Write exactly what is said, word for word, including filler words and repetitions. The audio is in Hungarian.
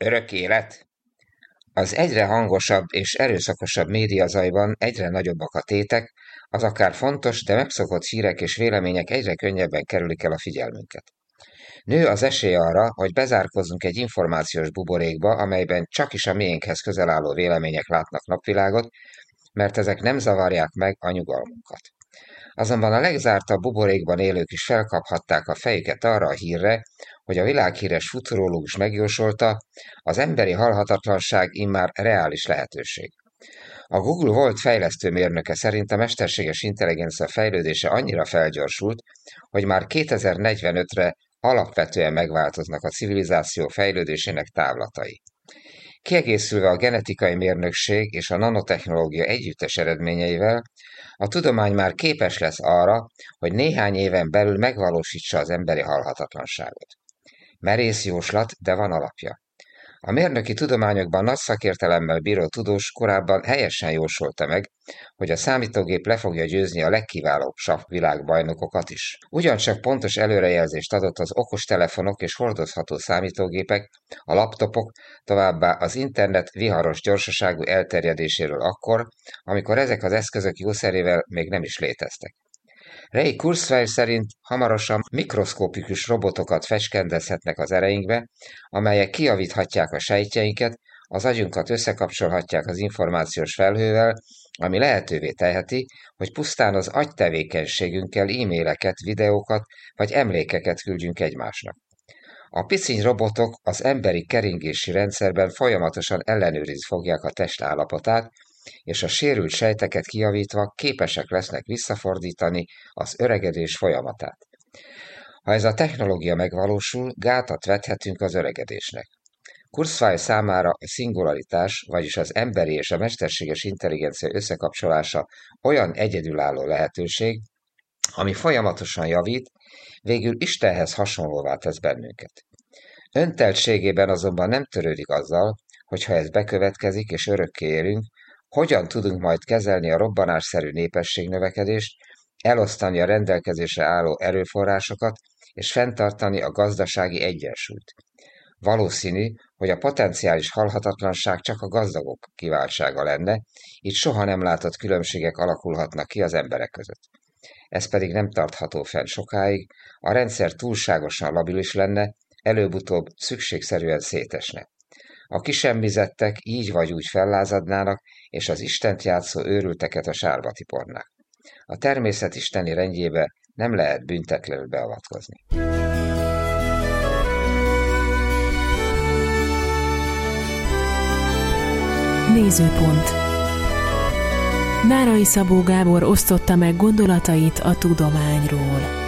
Örök élet? Az egyre hangosabb és erőszakosabb médiazajban egyre nagyobbak a tétek, az akár fontos, de megszokott hírek és vélemények egyre könnyebben kerülik el a figyelmünket. Nő az esély arra, hogy bezárkozzunk egy információs buborékba, amelyben csak is a miénkhez közel álló vélemények látnak napvilágot, mert ezek nem zavarják meg a nyugalmunkat. Azonban a legzártabb buborékban élők is felkaphatták a fejüket arra a hírre, hogy a világhíres futurológus megjósolta, az emberi halhatatlanság immár reális lehetőség. A Google volt fejlesztőmérnöke szerint a mesterséges intelligencia fejlődése annyira felgyorsult, hogy már kétezer-negyvenötre alapvetően megváltoznak a civilizáció fejlődésének távlatai. Kiegészülve a genetikai mérnökség és a nanotechnológia együttes eredményeivel, a tudomány már képes lesz arra, hogy néhány éven belül megvalósítsa az emberi halhatatlanságot. Merész jóslat, de van alapja. A mérnöki tudományokban nagy szakértelemmel bíró tudós korábban helyesen jósolta meg, hogy a számítógép le fogja győzni a legkiválóbb sakk világbajnokokat is. Ugyancsak pontos előrejelzést adott az okostelefonok és hordozható számítógépek, a laptopok, továbbá az internet viharos gyorsaságú elterjedéséről akkor, amikor ezek az eszközök jószerével még nem is léteztek. Ray Kurzweil szerint hamarosan mikroszkopikus robotokat fecskendezhetnek az ereinkbe, amelyek kijavíthatják a sejtjeinket, az agyunkat összekapcsolhatják az információs felhővel, ami lehetővé teheti, hogy pusztán az agytevékenységünkkel e-maileket, videókat vagy emlékeket küldjünk egymásnak. A piciny robotok az emberi keringési rendszerben folyamatosan ellenőrizni fogják a test állapotát, és a sérült sejteket kijavítva képesek lesznek visszafordítani az öregedés folyamatát. Ha ez a technológia megvalósul, gátat vethetünk az öregedésnek. Kurzweil számára a szingularitás, vagyis az emberi és a mesterséges intelligencia összekapcsolása olyan egyedülálló lehetőség, ami folyamatosan javít, végül Istenhez hasonlóvá tesz bennünket. Önteltségében azonban nem törődik azzal, hogy ha ez bekövetkezik és örökké élünk, hogyan tudunk majd kezelni a robbanásszerű népességnövekedést, elosztani a rendelkezésre álló erőforrásokat és fenntartani a gazdasági egyensúlyt. Valószínű, hogy a potenciális halhatatlanság csak a gazdagok kiváltsága lenne, így soha nem látott különbségek alakulhatnak ki az emberek között. Ez pedig nem tartható fenn sokáig, a rendszer túlságosan labilis lenne, előbb-utóbb szükségszerűen szétesne. A kisemmizettek így vagy úgy fellázadnának, és az Istent játszó őrülteket a sárba tipornák. A természet isteni rendjébe nem lehet büntetlenül beavatkozni. Nézőpont. Nárai Szabó Gábor osztotta meg gondolatait a tudományról.